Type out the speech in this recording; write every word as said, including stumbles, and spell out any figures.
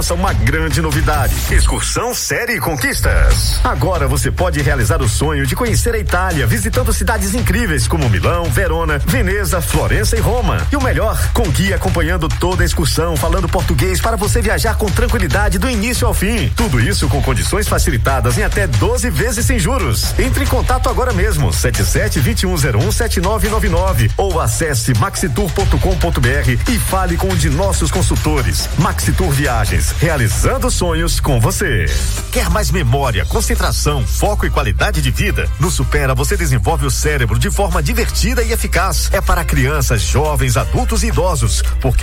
Uma grande novidade: Excursão Série Conquistas. Agora você pode realizar o sonho de conhecer a Itália, visitando cidades incríveis como Milão, Verona, Veneza, Florença e Roma. E o melhor, com guia acompanhando toda a excursão, falando português para você viajar com tranquilidade do início ao fim. Tudo isso com condições facilitadas em até doze vezes sem juros. Entre em contato agora mesmo, sete sete, dois um zero um, sete nove nove nove, ou acesse maxitour ponto com ponto br e fale com um de nossos consultores. Maxitour Viagens, realizando sonhos com você. Quer mais memória, concentração, foco e qualidade de vida? No Supera você desenvolve o cérebro de forma divertida e eficaz. É para crianças, jovens, adultos e idosos, porque